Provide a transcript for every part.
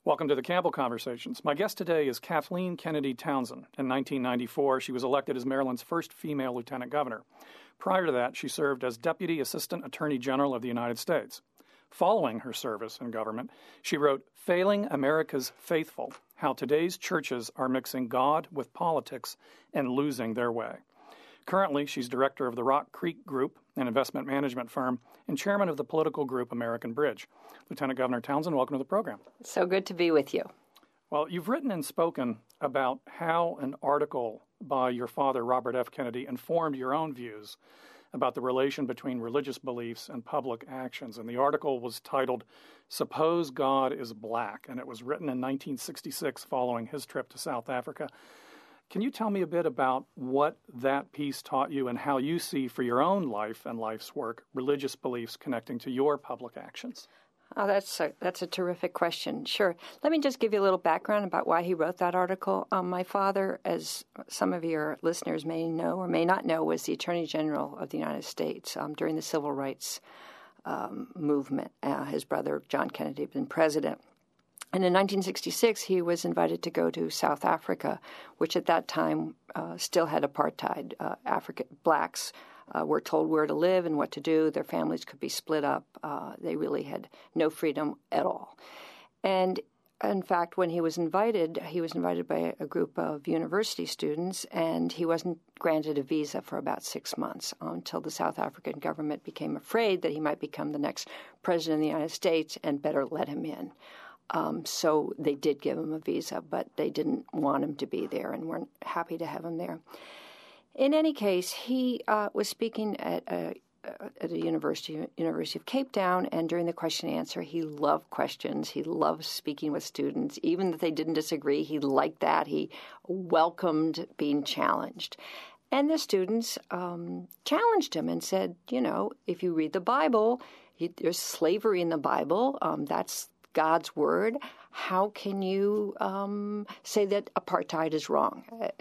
Welcome to the Campbell Conversations. My guest today is Kathleen Kennedy Townsend. In 1994, she was elected as Maryland's first female lieutenant governor. Prior to that, she served as Deputy Assistant Attorney General of the United States. Following her service in government, she wrote Failing America's Faithful, How Today's Churches Are Mixing God with Politics and Losing Their Way. Currently, she's director of the Rock Creek Group, an investment management firm, and chairman of the political group American Bridge. Lieutenant Governor Townsend, welcome to the program. So good to be with you. Well, you've written and spoken about how an article by your father, Robert F. Kennedy, informed your own views about the relation between religious beliefs and public actions. And the article was titled, Suppose God is Black, and it was written in 1966 following his trip to South Africa. Can you tell me a bit about what that piece taught you and how you see for your own life and life's work religious beliefs connecting to your public actions? Oh, that's a terrific question. Sure. Let me just give you a little background about why he wrote that article. My father, as some of your listeners may know or may not know, was the Attorney General of the United States during the Civil Rights movement. His brother, John Kennedy, had been president. And in 1966, he was invited to go to South Africa, which at that time still had apartheid. Blacks were told where to live and what to do. Their families could be split up. They really had no freedom at all. And in fact, when he was invited by a group of university students, and he wasn't granted a visa for about 6 months until the South African government became afraid that he might become the next president of the United States and better let him in. So they did give him a visa, but they didn't want him to be there and weren't happy to have him there. In any case, he was speaking at a University of Cape Town, and during the question and answer, he loved questions. He loved speaking with students. Even if they didn't disagree, he liked that. He welcomed being challenged. And the students challenged him and said, if you read the Bible, there's slavery in the Bible. That's God's word. How can you say that apartheid is wrong?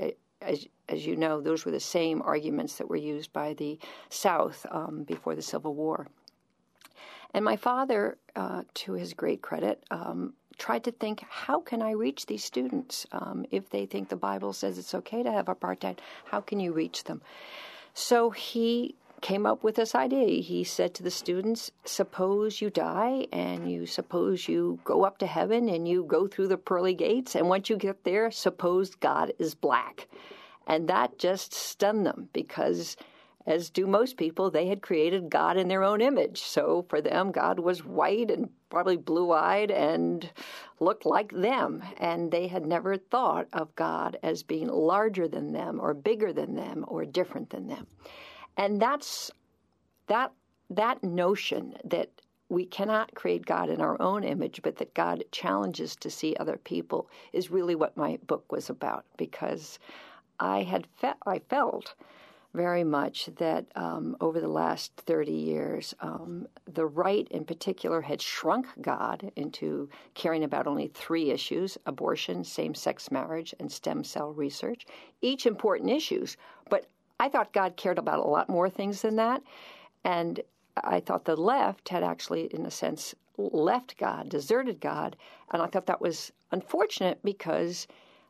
As you know, those were the same arguments that were used by the South before the Civil War. And my father, to his great credit, tried to think, how can I reach these students? If they think the Bible says it's okay to have apartheid, how can you reach them? So he came up with this idea. He said to the students, suppose you die and suppose you go up to heaven and you go through the pearly gates, and once you get there, suppose God is black. And that just stunned them because, as do most people, they had created God in their own image. So for them, God was white and probably blue-eyed and looked like them. And they had never thought of God as being larger than them or bigger than them or different than them. And that's that notion that we cannot create God in our own image, but that God challenges to see other people is really what my book was about, because I felt very much that over the last 30 years, the right in particular had shrunk God into caring about only 3 issues: abortion, same-sex marriage, and stem cell research, each important issues. But I thought God cared about a lot more things than that. And I thought the left had actually, in a sense, left God, deserted God. And I thought that was unfortunate because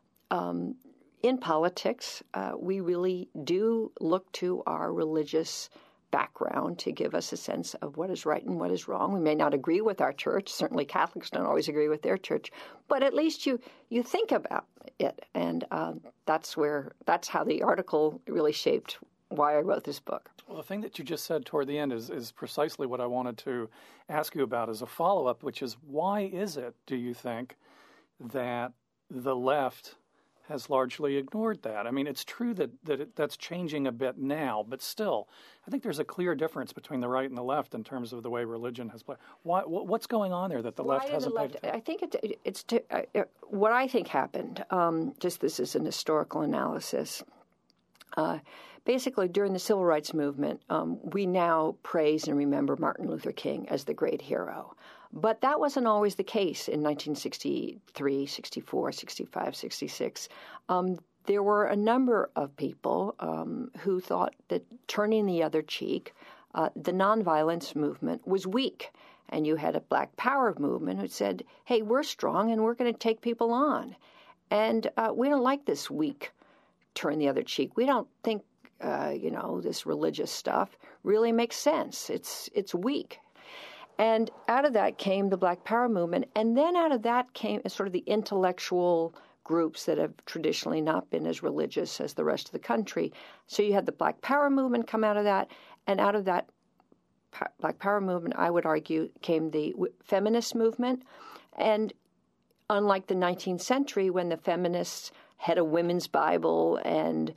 in politics, we really do look to our religious background to give us a sense of what is right and what is wrong. We may not agree with our church. Certainly Catholics don't always agree with their church. But at least you think about it. And that's how the article really shaped why I wrote this book. Well, the thing that you just said toward the end is precisely what I wanted to ask you about as a follow-up, which is, why is it, do you think, that the left has largely ignored that? I mean, it's true that's changing a bit now, but still, I think there's a clear difference between the right and the left in terms of the way religion has played. What's going on there that the left hasn't paid attention? I think what I think happened, just this is an historical analysis, basically during the Civil Rights Movement, we now praise and remember Martin Luther King as the great hero. But that wasn't always the case in 1963, 64, 65, 66. There were a number of people who thought that turning the other cheek, the nonviolence movement, was weak. and you had a Black Power movement who said, hey, we're strong and we're going to take people on. And we don't like this weak, turn the other cheek. We don't think, this religious stuff really makes sense. It's weak. And out of that came the Black Power movement. And then out of that came sort of the intellectual groups that have traditionally not been as religious as the rest of the country. So you had the Black Power movement come out of that. And out of that Black Power movement, I would argue, came the feminist movement. And unlike the 19th century, when the feminists had a women's Bible and,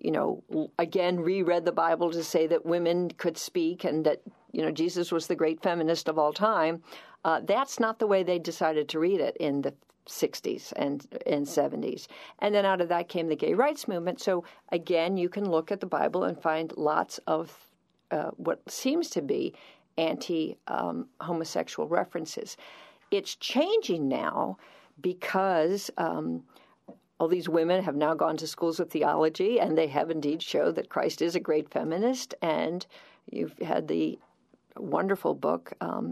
again, reread the Bible to say that women could speak and that, Jesus was the great feminist of all time, that's not the way they decided to read it in the 60s and 70s. And then out of that came the gay rights movement. So, again, you can look at the Bible and find lots of what seems to be anti-homosexual references. It's changing now because all these women have now gone to schools of theology, and they have indeed showed that Christ is a great feminist. And you've had the wonderful book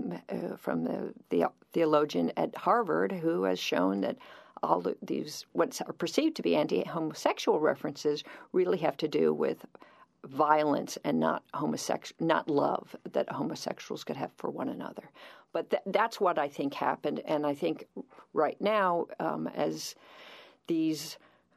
from the theologian at Harvard who has shown that all these what are perceived to be anti-homosexual references really have to do with violence and not love that homosexuals could have for one another. But that's what I think happened, and I think right now, as these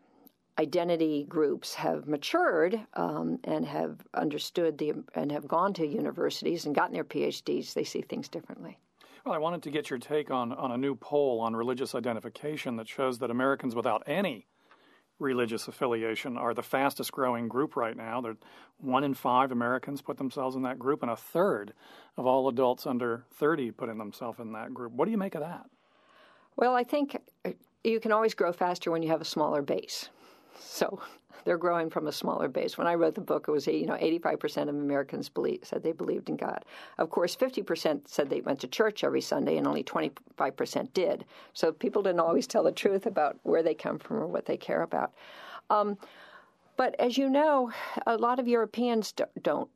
identity groups have matured and have understood and have gone to universities and gotten their PhDs, they see things differently. Well, I wanted to get your take on a new poll on religious identification that shows that Americans without any religious affiliation are the fastest growing group right now. 1 in 5 Americans put themselves in that group, and a third of all adults under 30 putting themselves in that group. What do you make of that? Well, I think you can always grow faster when you have a smaller base. So they're growing from a smaller base. When I wrote the book, it was 85% of Americans said they believed in God. Of course, 50% said they went to church every Sunday, and only 25% did. So people didn't always tell the truth about where they come from or what they care about. But as you know, a lot of Europeans don't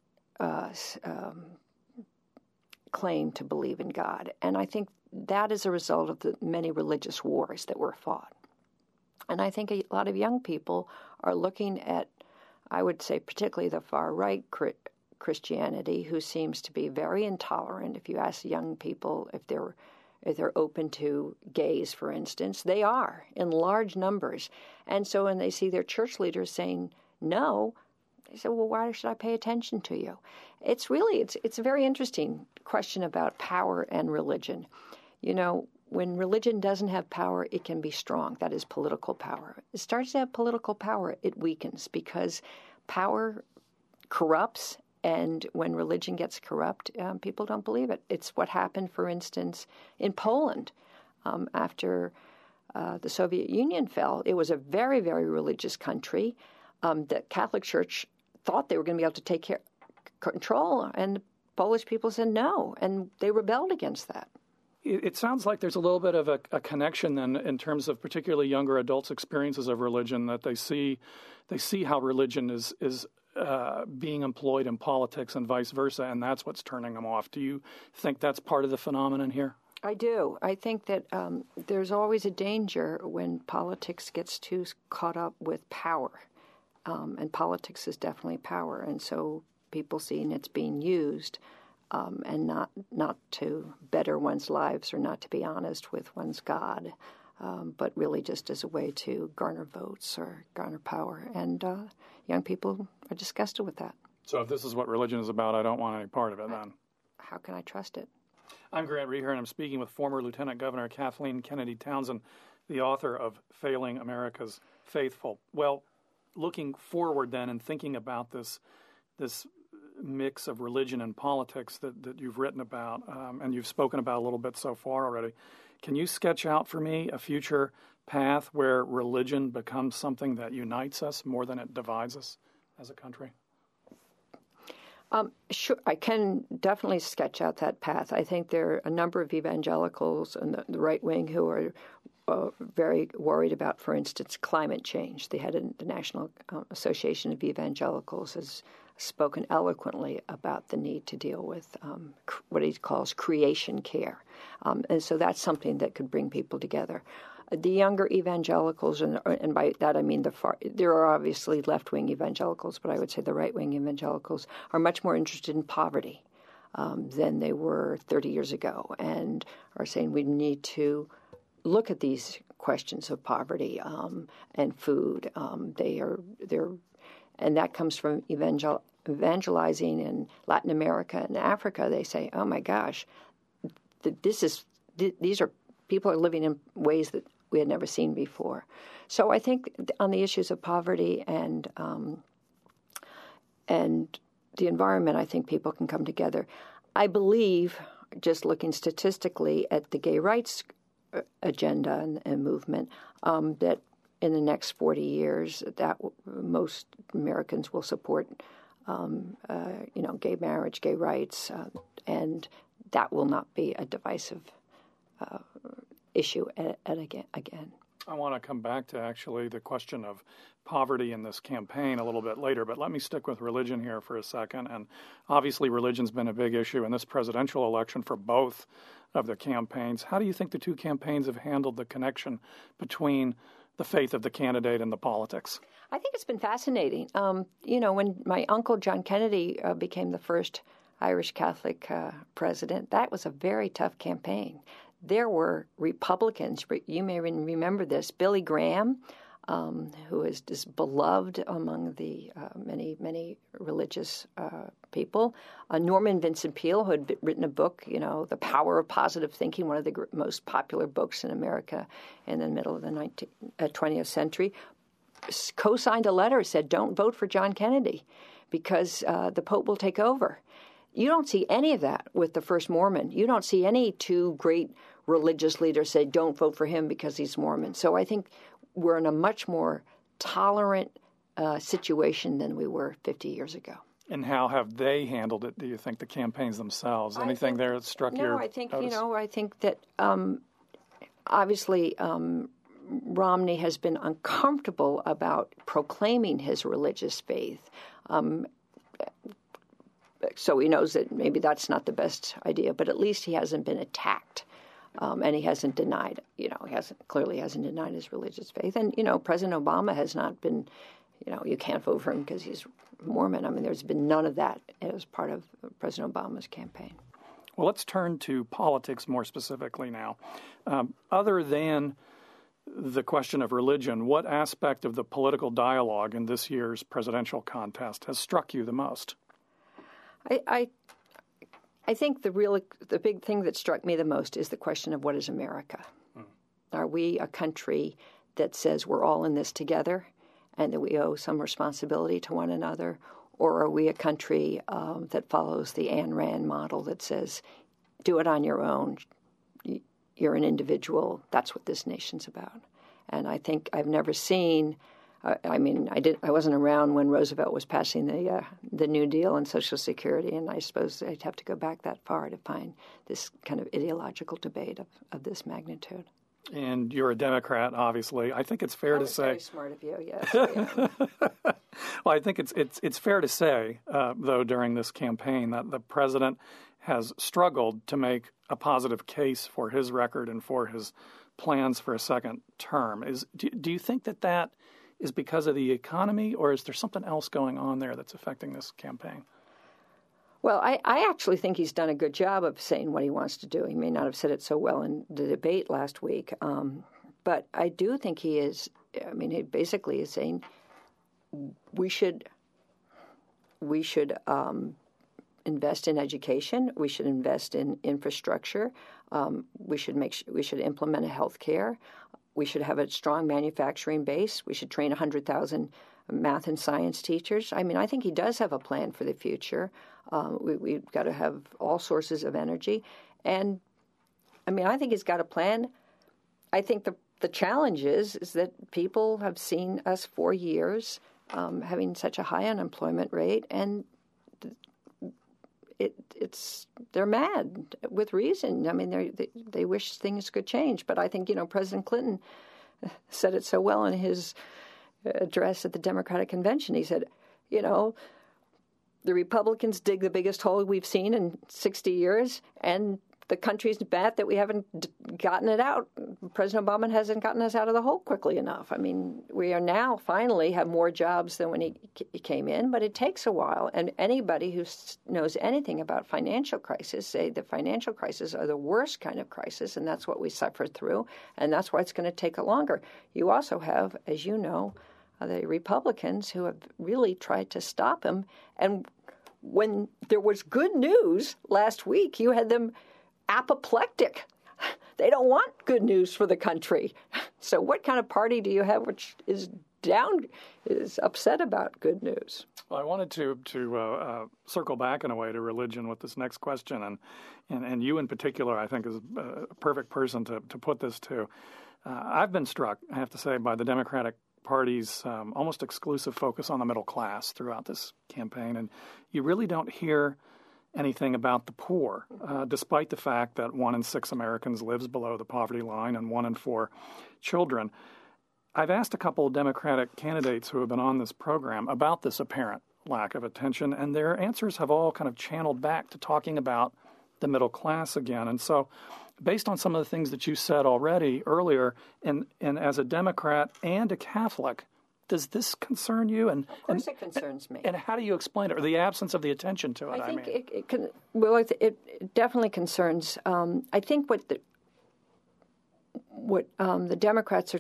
claim to believe in God, and I think that is a result of the many religious wars that were fought. And I think a lot of young people are looking at, I would say, particularly the far-right Christianity, who seems to be very intolerant. If you ask young people if they're open to gays, for instance, they are in large numbers. And so when they see their church leaders saying no, they say, well, why should I pay attention to you? It's a very interesting question about power and religion. When religion doesn't have power, it can be strong. That is political power. It starts to have political power, it weakens because power corrupts, and when religion gets corrupt, people don't believe it. It's what happened, for instance, in Poland after the Soviet Union fell. It was a very, very religious country. The Catholic Church thought they were going to be able to take control, and the Polish people said no, and they rebelled against that. It sounds like there's a little bit of a connection then in terms of particularly younger adults' experiences of religion, that they see how religion is being employed in politics and vice versa, and that's what's turning them off. Do you think that's part of the phenomenon here? I do. I think that there's always a danger when politics gets too caught up with power, and politics is definitely power, and so people seeing it's being used. And not to better one's lives or not to be honest with one's God, but really just as a way to garner votes or garner power. And young people are disgusted with that. So if this is what religion is about, I don't want any part of it then. How can I trust it? I'm Grant Reher, and I'm speaking with former Lieutenant Governor Kathleen Kennedy Townsend, the author of Failing America's Faithful. Well, looking forward then and thinking about this mix of religion and politics that you've written about and you've spoken about a little bit so far already. Can you sketch out for me a future path where religion becomes something that unites us more than it divides us as a country? Sure, I can definitely sketch out that path. I think there are a number of evangelicals and the right wing who are very worried about, for instance, climate change. The head of the National Association of Evangelicals has spoken eloquently about the need to deal with what he calls creation care. And so that's something that could bring people together. The younger evangelicals, and by that I mean there are obviously left-wing evangelicals, but I would say the right-wing evangelicals are much more interested in poverty than they were 30 years ago, and are saying we need to look at these questions of poverty and food. And that comes from evangelizing in Latin America and Africa. They say, "Oh my gosh, people are living in ways that we had never seen before." So I think on the issues of poverty and the environment, I think people can come together. I believe, just looking statistically at the gay rights agenda and movement, that in the next 40 years, that most Americans will support, gay marriage, gay rights, and that will not be a divisive issue again. I want to come back to actually the question of poverty in this campaign a little bit later, but let me stick with religion here for a second. And obviously religion's been a big issue in this presidential election for both of the campaigns. How do you think the two campaigns have handled the connection between the faith of the candidate and the politics? I think it's been fascinating. When my uncle John Kennedy became the first Irish Catholic president, that was a very tough campaign. There were Republicans, you may remember this, Billy Graham, who is just beloved among the many religious people. Norman Vincent Peale, who had written a book, The Power of Positive Thinking, one of the most popular books in America in the middle of the 20th century, co-signed a letter, said, "Don't vote for John Kennedy because the Pope will take over." You don't see any of that with the First Mormon. You don't see any two great religious leaders say, "Don't vote for him because he's Mormon." So I think we're in a much more tolerant situation than we were 50 years ago. And how have they handled it, do you think, the campaigns themselves? Anything there that struck your I think, notice? I think that obviously Romney has been uncomfortable about proclaiming his religious faith. So he knows that maybe that's not the best idea, but at least he hasn't been attacked. And he hasn't denied, he clearly hasn't denied his religious faith. And, President Obama has not been, you can't vote for him because he's Mormon. I mean, there's been none of that as part of President Obama's campaign. Well, let's turn to politics more specifically now. Other than the question of religion, what aspect of the political dialogue in this year's presidential contest has struck you the most? I think the big thing that struck me the most is the question of what is America? Are we a country that says we're all in this together and that we owe some responsibility to one another? Or are we a country that follows the Ayn Rand model that says, do it on your own, you're an individual, that's what this nation's about? And I think I've never seen... I wasn't around when Roosevelt was passing the New Deal and Social Security, and I suppose I'd have to go back that far to find this kind of ideological debate of this magnitude. And you're a Democrat, obviously. I think it's fair to say. Very smart of you, yes. Well, I think it's fair to say, though, during this campaign that the president has struggled to make a positive case for his record and for his plans for a second term. Do you think that is because of the economy, or is there something else going on there that's affecting this campaign? Well, I actually think he's done a good job of saying what he wants to do. He may not have said it so well in the debate last week, but I do think he is. He basically is saying we should invest in education. We should invest in infrastructure. We should implement a health care. We should have a strong manufacturing base. We should train 100,000 math and science teachers. I think he does have a plan for the future. We've got to have all sources of energy. And, I think he's got a plan. I think the challenge is that people have seen us for years having such a high unemployment rate, and they're mad with reason. They wish things could change. But I think, President Clinton said it so well in his address at the Democratic Convention. He said, the Republicans dig the biggest hole we've seen in 60 years, and the country's bad that we haven't gotten it out. President Obama hasn't gotten us out of the hole quickly enough. I mean, we are now finally have more jobs than when he came in, but it takes a while. And anybody who knows anything about financial crisis say the financial crisis are the worst kind of crisis, and that's what we suffered through, and that's why it's going to take longer. You also have, as you know, the Republicans who have really tried to stop him. And when there was good news last week, you had them apoplectic. They don't want good news for the country. So what kind of party do you have which is upset about good news? Well, I wanted to circle back in a way to religion with this next question, and you in particular, I think, is a perfect person to put this to. I've been struck, I have to say, by the Democratic Party's almost exclusive focus on the middle class throughout this campaign, and you really don't hear anything about the poor, despite the fact that 1 in 6 Americans lives below the poverty line and 1 in 4 children. I've asked a couple of Democratic candidates who have been on this program about this apparent lack of attention, and their answers have all kind of channeled back to talking about the middle class again. And so based on some of the things that you said already earlier, and as a Democrat and a Catholic, does this concern you? And of course it concerns me. And how do you explain it, or the absence of the attention to it? I think it definitely concerns. I think what the Democrats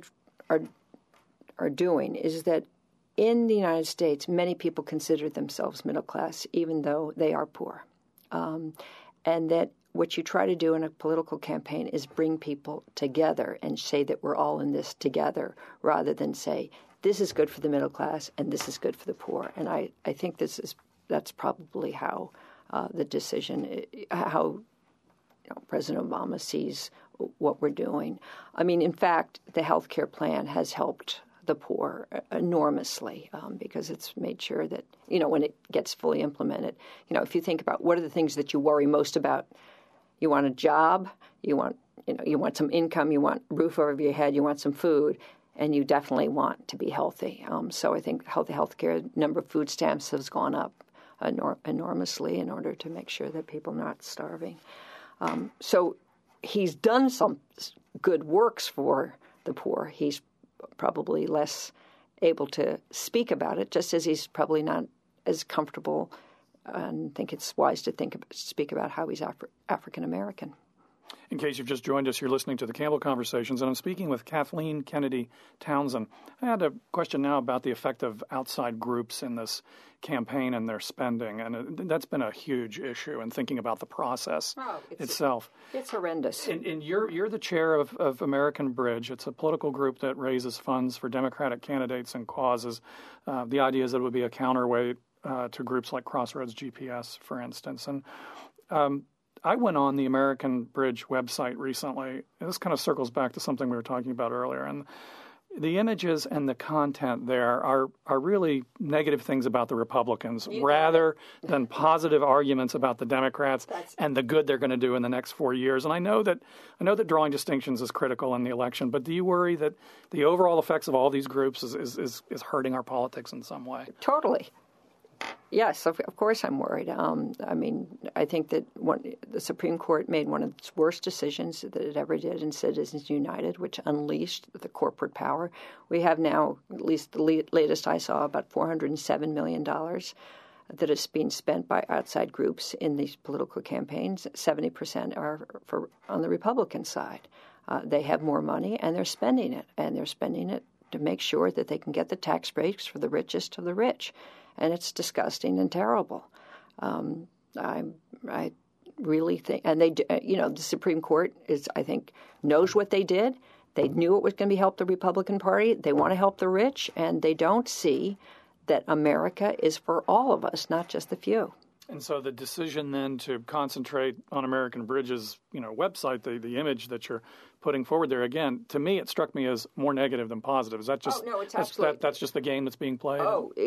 are doing is that in the United States, many people consider themselves middle class, even though they are poor. And that what you try to do in a political campaign is bring people together and say that we're all in this together, rather than say, this is good for the middle class and this is good for the poor. And I think that's probably how the decision, how President Obama sees what we're doing. I mean, in fact, the health care plan has helped the poor enormously because it's made sure that, when it gets fully implemented, if you think about what are the things that you worry most about, you want a job, you want some income, you want a roof over your head, you want some food, and you definitely want to be healthy. So I think the health care number of food stamps has gone up enormously in order to make sure that people are not starving. So he's done some good works for the poor. He's probably less able to speak about it, just as he's probably not as comfortable and think it's wise to speak about how he's African American. In case you've just joined us, you're listening to the Campbell Conversations, and I'm speaking with Kathleen Kennedy Townsend. I had a question now about the effect of outside groups in this campaign and their spending, and that's been a huge issue in thinking about the process itself. It's horrendous. And you're the chair of American Bridge. It's a political group that raises funds for Democratic candidates and causes. The idea is that it would be a counterweight to groups like Crossroads GPS, for instance. And I went on the American Bridge website recently. This kind of circles back to something we were talking about earlier. And the images and the content there are really negative things about the Republicans rather than positive arguments about the Democrats and the good they're going to do in the next 4 years. And I know that drawing distinctions is critical in the election, but do you worry that the overall effects of all these groups is hurting our politics in some way? Totally. Yes, of course I'm worried. I think that the Supreme Court made one of its worst decisions that it ever did in Citizens United, which unleashed the corporate power. We have now, at least the latest I saw, about $407 million that is being spent by outside groups in these political campaigns. 70% are on the Republican side. They have more money, and they're spending it, to make sure that they can get the tax breaks for the richest of the rich. And it's disgusting and terrible. I really think, and the Supreme Court knows what they did. They knew it was going to help the Republican Party. They want to help the rich, and they don't see that America is for all of us, not just the few. And so the decision then to concentrate on American Bridge's, website, the image that you're putting forward there, again, to me, it struck me as more negative than positive. Is that just that's just the game that's being played?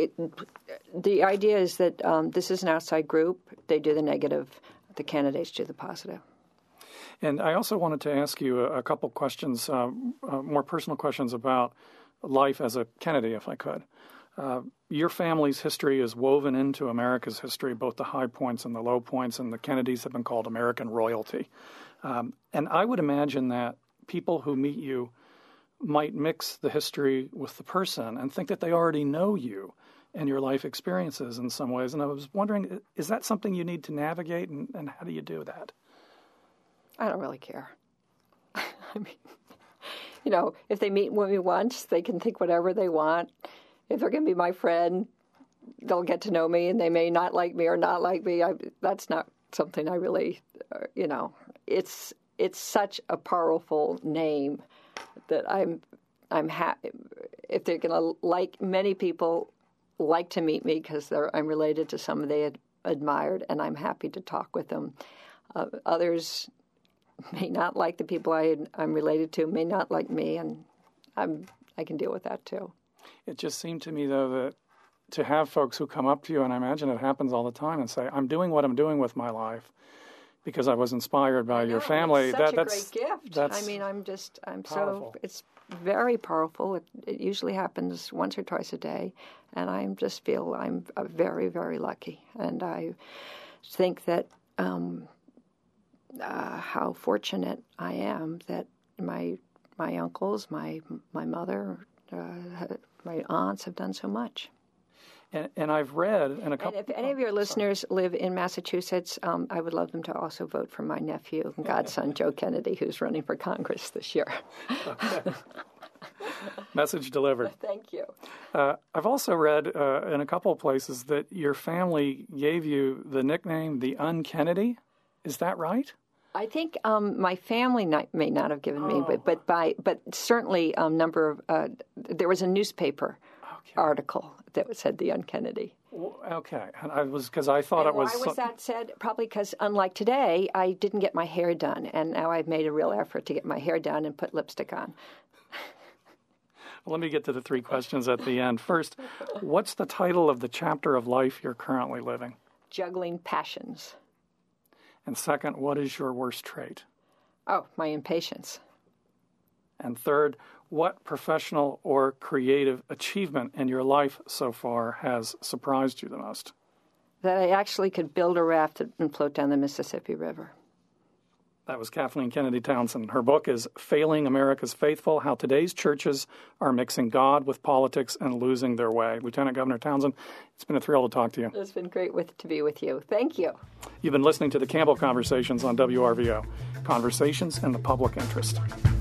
The idea is that this is an outside group. They do the negative. The candidates do the positive. And I also wanted to ask you a couple questions, more personal questions about life as a Kennedy, if I could. Your family's history is woven into America's history, both the high points and the low points, and the Kennedys have been called American royalty. And I would imagine that people who meet you might mix the history with the person and think that they already know you and your life experiences in some ways. And I was wondering, is that something you need to navigate, and how do you do that? I don't really care. I mean, if they meet me once, they can think whatever they want. If they're going to be my friend, they'll get to know me, and they may not like me or not like me. That's not something I really, it's such a powerful name that I'm happy. If they're going to like, many people like to meet me because I'm related to someone they admired, and I'm happy to talk with them. Others may not like the people I'm related to, may not like me, and I can deal with that too. It just seemed to me, though, that to have folks who come up to you, and I imagine it happens all the time, and say, I'm doing what I'm doing with my life because I was inspired by your family. It's such a great gift. I'm powerful. So, it's very powerful. It usually happens once or twice a day, and I just feel I'm very, very lucky. And I think that how fortunate I am that my uncles, my mother, my aunts have done so much. And I've read in a couple. And if any of your listeners live in Massachusetts, I would love them to also vote for my nephew and godson, Joe Kennedy, who's running for Congress this year. Okay. Message delivered. Thank you. I've also read in a couple of places that your family gave you the nickname the Un-Kennedy. Is that right? I think my family may not have given me, but certainly there was a newspaper article that said the Un-Kennedy. Okay, and I thought it was. Why was that said? Probably because, unlike today, I didn't get my hair done, and now I've made a real effort to get my hair done and put lipstick on. Let me get to the three questions at the end. First, what's the title of the chapter of life you're currently living? Juggling Passions. And second, what is your worst trait? Oh, my impatience. And third, what professional or creative achievement in your life so far has surprised you the most? That I actually could build a raft and float down the Mississippi River. That was Kathleen Kennedy Townsend. Her book is Failing America's Faithful, How Today's Churches Are Mixing God with Politics and Losing Their Way. Lieutenant Governor Townsend, it's been a thrill to talk to you. It's been great to be with you. Thank you. You've been listening to the Campbell Conversations on WRVO, Conversations in the Public Interest.